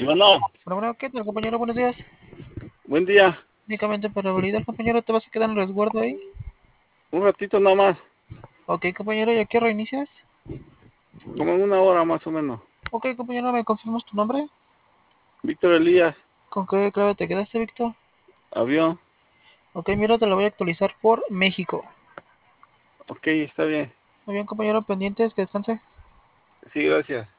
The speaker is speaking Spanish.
Bueno, Bueno, ¿qué tal, compañero? Buenos días. buen día. Únicamente para validar, compañero, ¿te vas a quedar en el resguardo ahí? Un ratito nada más, Ok, compañero, ¿ya qué reinicias? como en una hora más o menos. Ok, compañero, ¿me confirmas tu nombre? Víctor Elías, ¿Con qué clave te quedaste, Víctor? avión. Ok, mira, te lo voy a actualizar por México. Ok, está bien. Muy bien, compañero, pendientes, que descanse. Sí, gracias.